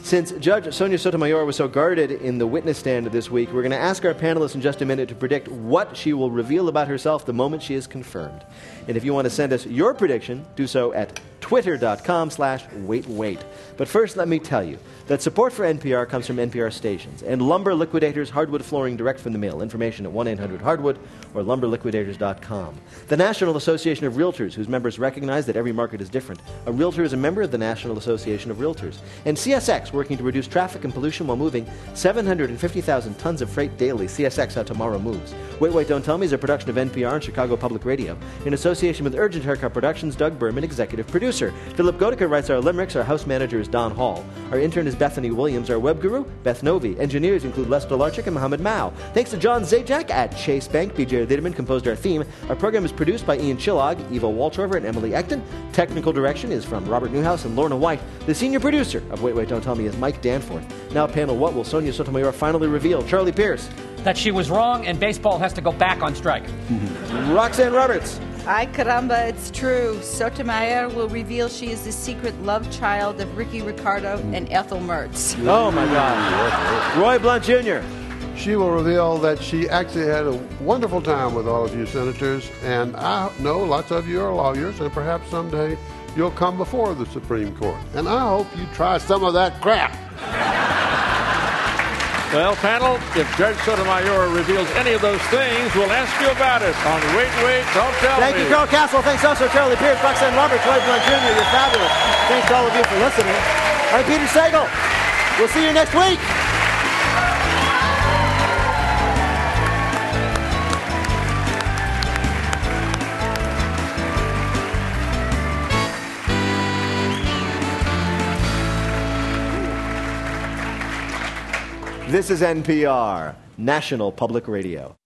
Since Judge Sonia Sotomayor was so guarded in the witness stand this week, we're going to ask our panelists in just a minute to predict what she will reveal about herself the moment she is confirmed. And if you want to send us your prediction, do so at twitter.com/waitwait. But first, let me tell you that support for NPR comes from NPR stations and Lumber Liquidators hardwood flooring direct from the mill. Information at 1-800-HARDWOOD or lumberliquidators.com. The National Association of Realtors, whose members recognize that every market is different. A realtor is a member of the National Association of Realtors. And CSX, working to reduce traffic and pollution while moving 750,000 tons of freight daily. CSX, how tomorrow moves. Wait, Wait, Don't Tell Me is a production of NPR and Chicago Public Radio in association with Urgent Haircut Productions. Doug Berman, executive producer. Philip Goedeke writes our limericks. Our house manager is Don Hall. Our intern is Bethany Williams. Our web guru, Beth Novi. Engineers include Les Delarczyk and Mohammed Mao. Thanks to John Zajac at Chase Bank. BJ Liederman composed our theme. Our program is produced by Ian Chillog, Eva Waltrover, and Emily Ecton. Technical direction is from Robert Newhouse and Lorna White. The senior producer of Wait, Wait, Don't Tell Me is Mike Danforth. Now, panel, what will Sonia Sotomayor finally reveal? Charlie Pierce. That she was wrong and baseball has to go back on strike. Roxanne Roberts. Ay caramba, it's true. Sotomayor will reveal she is the secret love child of Ricky Ricardo and Ethel Mertz. Oh, my God. Roy Blunt Jr. She will reveal that she actually had a wonderful time with all of you senators, and I know lots of you are lawyers, and perhaps someday you'll come before the Supreme Court. And I hope you try some of that crap. Well, panel, if Judge Sotomayor reveals any of those things, we'll ask you about it on Wait, Wait, Don't Tell Me. Thank you, Carl Caswell. Thanks also Charlie Pierce, Roxanne Roberts, Roy Blunt Jr. You're fabulous. Thanks to all of you for listening. I'm Peter Sagal. We'll see you next week. This is NPR, National Public Radio.